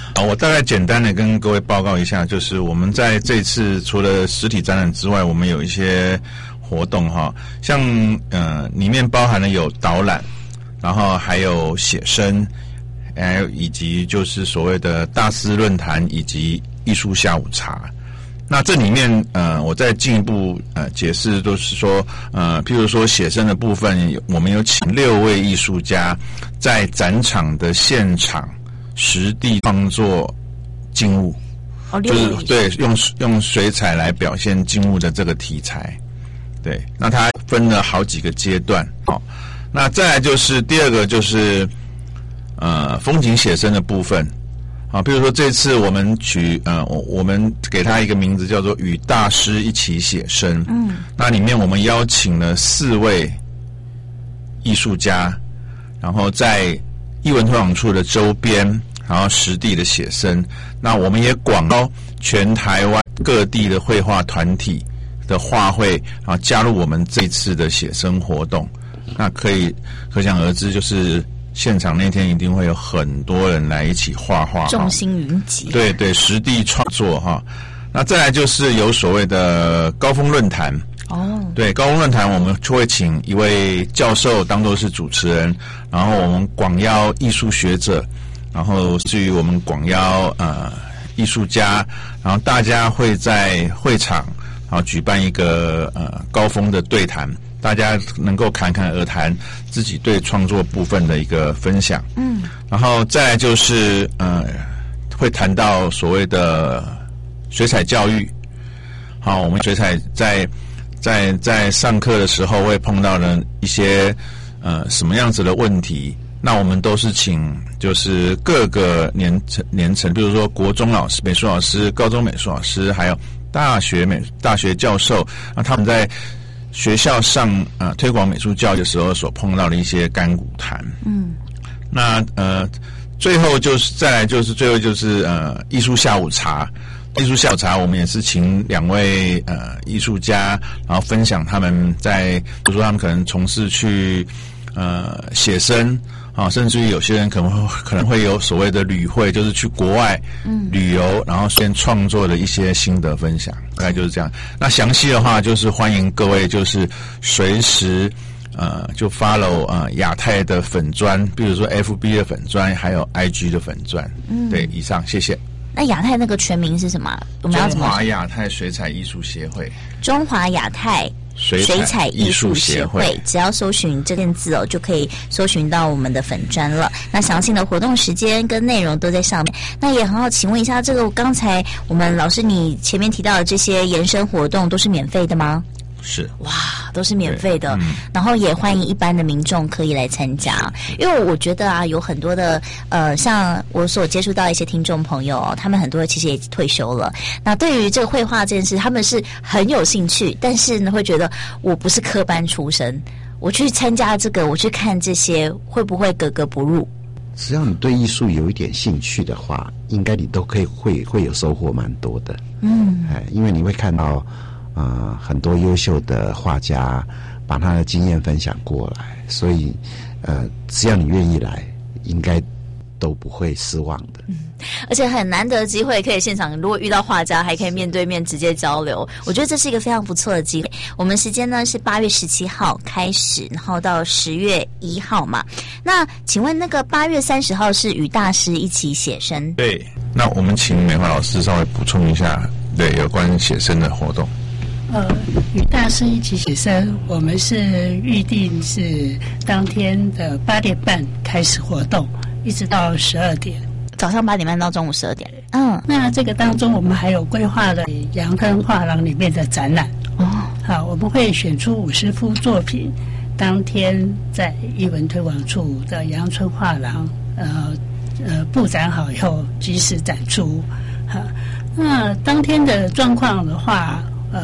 我大概简单的跟各位报告一下，就是我们在这次除了实体展览之外，我们有一些活动哈，像里面包含了有导览，然后还有写生，还有以及就是所谓的大师论坛以及艺术下午茶。那这里面我再进一步解释，都是说譬如说写生的部分，我们有请6位艺术家在展场的现场实地创作静物，就是对用水彩来表现静物的这个题材。对，那它分了好几个阶段。好，那再来就是第二个就是风景写生的部分。啊，比如说这次我们我们给他一个名字叫做与大师一起写生。那里面我们邀请了4位艺术家，然后在艺文推广处的周边，然后实地的写生。那我们也广邀全台湾各地的绘画团体的画会，然后加入我们这一次的写生活动。那可想而知，就是现场那天一定会有很多人来一起画画， 众星云集。 对对，实地创作哈。那再来就是有所谓的高峰论坛。对，高峰论坛我们就会请一位教授当作是主持人，然后我们广邀艺术学者，然后至于我们广邀艺术家，然后大家会在会场然后举办一个高峰的对谈。大家能够侃侃而谈自己对创作部分的一个分享，然后再来就是会谈到所谓的水彩教育。好，我们水彩在上课的时候会碰到了一些什么样子的问题，那我们都是请就是各个年层，比如说国中老师、美术老师、高中美术老师，还有大学教授，那他们在学校上推广美术教育的时候所碰到的一些甘苦谈。那最后就是艺术下午茶。艺术下午茶我们也是请2位艺术家，然后分享他们比如说他们可能从事去写生啊，甚至于有些人可能会有所谓的旅会，就是去国外旅游，然后先创作的一些心得分享，大概就是这样。那详细的话就是欢迎各位就是随时就 follow 亚太的粉专，比如说 FB 的粉专，还有 IG 的粉专。对，以上谢谢。 那亚太那个全名是什么？我们要怎么？ 中华亚太水彩艺术协会。 中华亚太水彩艺术协会，只要搜寻这件字就可以搜寻到我们的粉专了。那详细的活动时间跟内容都在上面。那也很好，请问一下，这个刚才我们老师你前面提到的这些延伸活动都是免费的吗？ 是， 哇，都是免费的。然后也欢迎一般的民众可以来参加，因为我觉得有很多的像我所接触到一些听众朋友他们很多其实也退休了，那对于这个绘画这件事他们是很有兴趣，但是呢会觉得我不是科班出身，我去参加这个，我去看这些会不会格格不入？ 只要你对艺术有一点兴趣的话，应该你都可以会有收获蛮多的。因为你会看到很多优秀的画家把他的经验分享过来，所以只要你愿意来，应该都不会失望的。 而且很难得的机会，可以现场如果遇到画家，还可以面对面直接交流，我觉得这是一个非常不错的机会。我们时间呢是8月17号开始，然后到10月1号嘛。那请问那个8月30号是与大师一起写生？ 对，那我们请美华老师稍微补充一下对有关写生的活动。 与大师一起写生，我们是预定是当天的8点半开始活动，一直到12点， 早上8点半到中午12点。 那这个当中我们还有规划了阳春画廊里面的展览。好，我们会选出50幅作品，当天在艺文推广处的阳春画廊布展好以后及时展出。好，那当天的状况的话，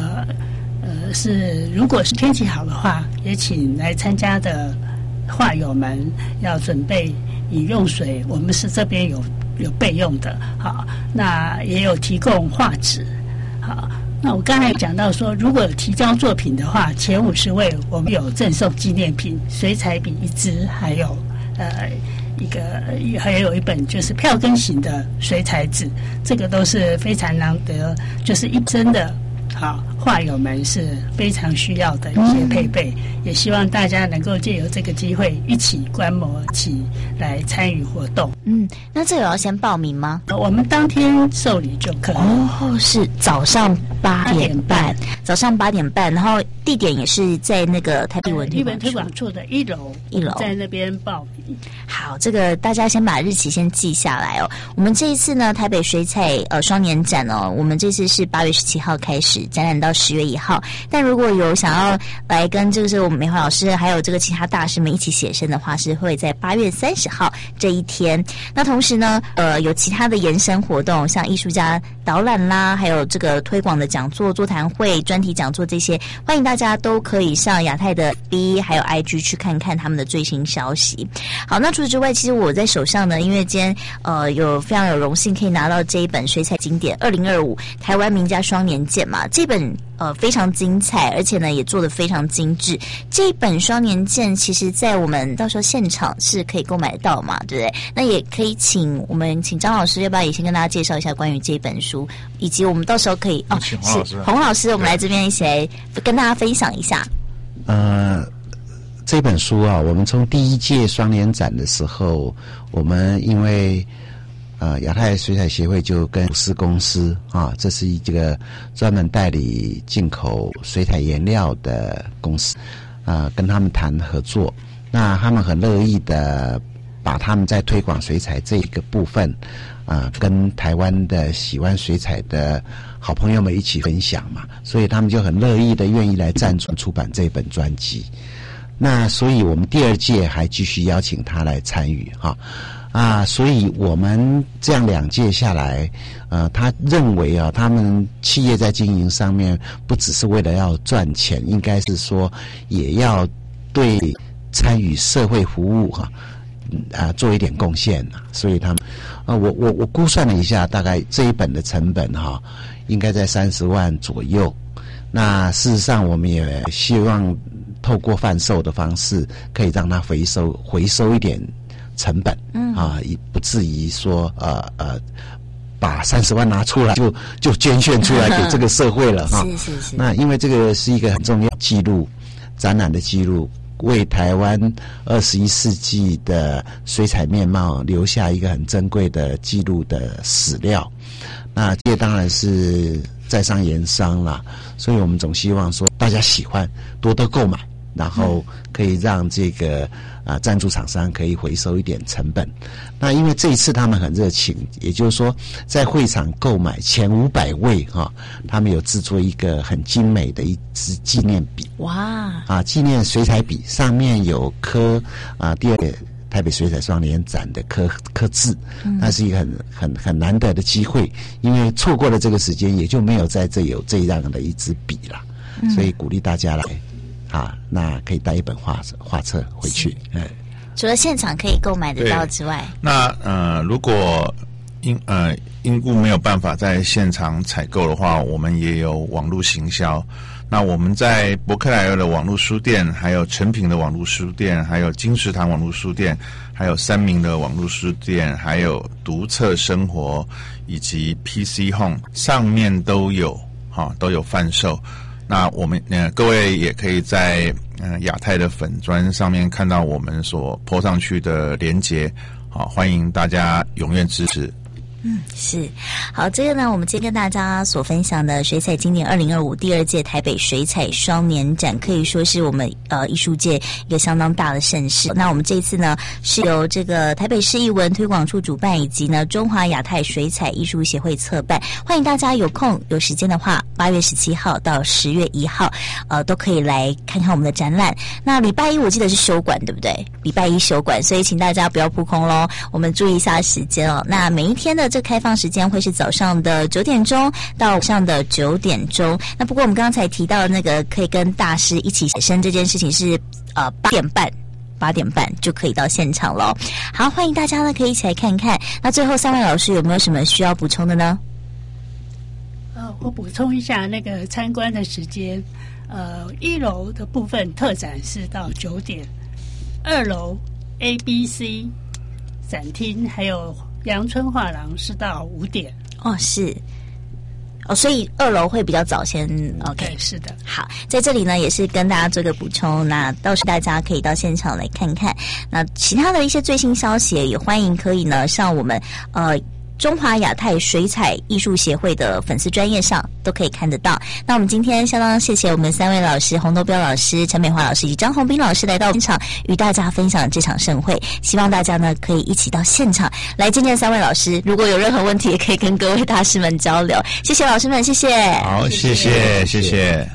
是如果是天气好的话，也请来参加的画友们要准备饮用水，我们是这边有备用的。好，那也有提供画纸。好，那我刚才讲到说，如果有提交作品的话，前50位我们有赠送纪念品，水彩笔1支，还有还有一本就是票根型的水彩纸，这个都是非常难得，就是一真的画友们是非常需要的一些配备，也希望大家能够借由这个机会一起观摩，一起来参与活动。 那这有要先报名吗？ 我们当天受理就可以。 是早上8点半，然后地点也是在那个台北文推广处的一楼，在那边报名。 好，这个大家先把日期先记下来哦。我们这一次呢，台北水彩双年展哦，我们这次是8月17号开始展览到10月1号。但如果有想要来跟就是我们梅花老师还有这个其他大师们一起写生的话，是会在8月30号这一天。那同时呢，有其他的延伸活动，像艺术家导览啦，还有这个推广的讲座、座谈会、专题讲座这些，欢迎大家都可以上亚太的 B 还有 IG 去看看他们的最新消息。好，那除此之外，其实我在手上呢，因为今天有非常有荣幸可以拿到这一本水彩经典2025台湾名家双年鉴嘛，这本非常精彩，而且呢也做得非常精致。这一本双年鉴其实在我们到时候现场是可以购买到嘛，对不对？那也可以请张老师，要不要也先跟大家介绍一下关于这本书，以及我们到时候可以是洪老师，我们来这边一起来跟大家分享一下。 这本书啊，我们从第一届双年展的时候，我们因为亚太水彩协会就跟公司这是一个专门代理进口水彩颜料的公司跟他们谈合作，那他们很乐意的把他们在推广水彩这一个部分跟台湾的喜欢水彩的好朋友们一起分享嘛，所以他们就很乐意的愿意来赞助出版这本专辑。那所以我们第2届还继续邀请他来参与所以我们这样2届下来，他认为他们企业在经营上面不只是为了要赚钱，应该是说也要对参与社会服务做一点贡献所以他们我估算了一下，大概这一本的成本应该在30万左右。那事实上我们也希望透过贩售的方式，可以让它回收一点成本，不至于说把30万拿出来就捐献出来给这个社会了是。那因为这个是一个很重要记录，展览的记录，为台湾21世纪的水彩面貌留下一个很珍贵的记录的史料。那这当然是在商言商啦，所以我们总希望说大家喜欢多多购买，然后可以让这个赞助厂商可以回收一点成本。那因为这一次他们很热情，也就是说在会场购买前500位他们有制作一个很精美的一支纪念笔。纪念水彩笔上面有刻第2届台北水彩双年展的刻字，那是一个很难得的机会，因为错过了这个时间，也就没有在这有这样的一支笔了，所以鼓励大家来那可以带一本画册回去。 除了现场可以购买得到之外， 那如果因故没有办法在现场采购的话，我们也有网络行销。那我们在博客来的网络书店，还有诚品的网络书店，还有金石堂网络书店，还有三民的网络书店，还有读册生活以及 PC Home 上面都有贩售。那我们各位也可以在亚太的粉专上面看到我们所 po 上去的连结，欢迎大家踊跃支持。 是好，这个呢，我们今天跟大家所分享的水彩经典2025第2届台北水彩双年展，可以说是我们艺术界一个相当大的盛事。那我们这一次呢，是由这个台北市艺文推广处主办，以及呢中华亚太水彩艺术协会策办。欢迎大家有空有时间的话，8月17号到10月1号，都可以来看看我们的展览。那礼拜一我记得是休馆，对不对？礼拜一休馆，所以请大家不要扑空咯，我们注意一下时间哦。那每一天的这开放时间会是早上的9点钟到晚上的9点钟。那不过我们刚才提到的那个可以跟大师一起写生这件事情是8点半就可以到现场了。好，欢迎大家呢可以一起来看看。那最后3位老师有没有什么需要补充的呢？ 我补充一下那个参观的时间。1楼的部分特展是到9点，2楼 A、B、C 展厅还有阳春画廊是到5点。 哦，是。哦，所以2楼会比较早先 OK， 对，是的。 好，在这里呢也是跟大家做个补充，那到时大家可以到现场来看看。那其他的一些最新消息也欢迎可以呢上我们中华亚太水彩艺术协会的粉丝专页上都可以看得到。那我们今天相当谢谢我们3位老师，洪豆标老师、陈美华老师以及张宏斌老师来到现场与大家分享这场盛会。希望大家呢可以一起到现场来见见3位老师，如果有任何问题也可以跟各位大师们交流。谢谢老师们，谢谢。 好，谢谢，谢谢。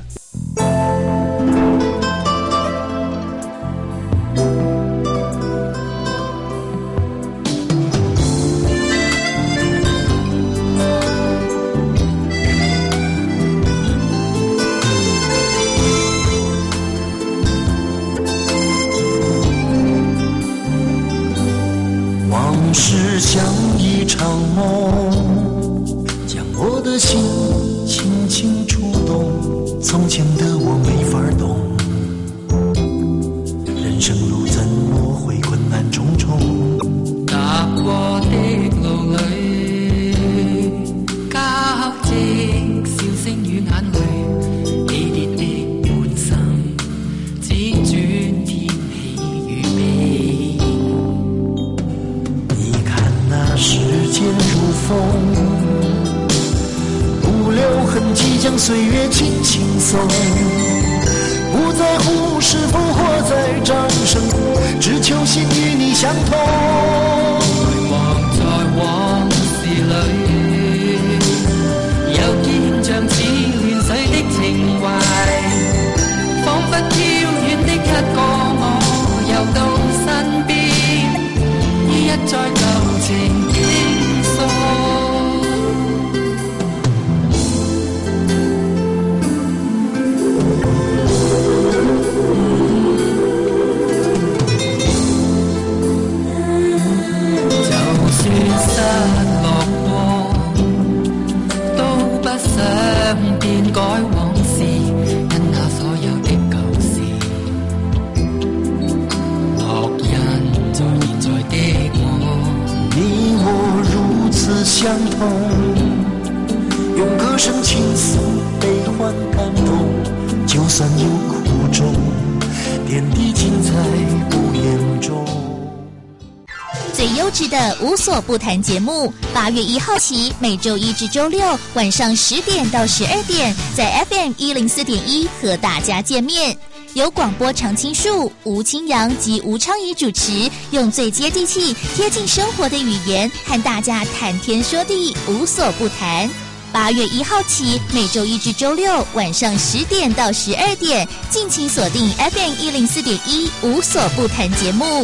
往事像一场梦，将我的心轻轻触动。从前的我没法懂，人生路怎么会困难重重？ 踏過的路裏，交織笑聲與眼淚，起跌的半生，只轉天氣與美。 你看那時間如風，不留痕迹將歲月輕輕送，不在乎是否活在掌聲，只求心與你相通。 回望在往事裏，又見像似亂水的情懷，彷彿飄遠的一個我，又到身邊，一再舊情傾訴。失落過，都不想變改往事，因那所有的舊事，烙印在現在的我。 你我如此相同，用歌聲傾訴悲歡感動，就算有苦衷，點滴盡在不言中。 最優質的無所不談節目，8月1號起，每週1至週6晚上10點到12點，在 FM 104.1和大家見面。由廣播常青樹、吳清陽及吳昌儀主持，用最接地氣、貼近生活的語言，和大家談天說地，無所不談。8月1號起，每週1至週6晚上10點到12點，敬請鎖定 FM 104.1無所不談節目。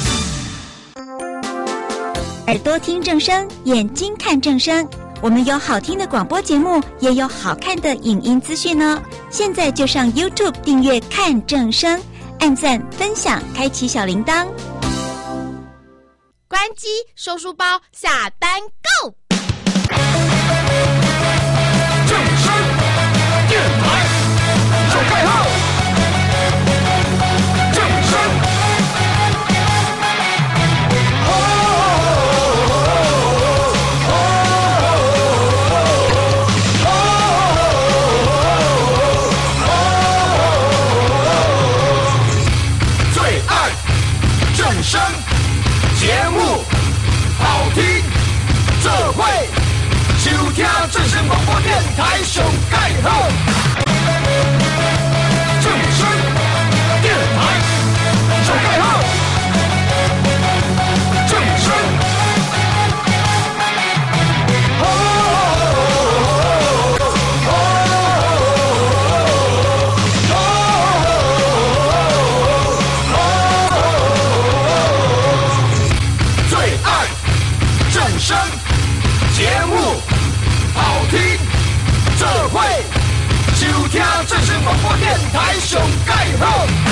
耳朵聽正聲，眼睛看正聲。我們有好聽的廣播節目，也有好看的影音資訊哦。現在就上 YouTube 訂閱看正聲，按讚分享，開啟小鈴鐺。 關機收書包，下單 Go！ 正聲電台手蓋號，正聲。聲節目好聽，這會收聽正聲廣播電台上蓋號，正聲電台上蓋號，正聲。聲節目好聽，這會收聽正聲廣播電台上蓋號。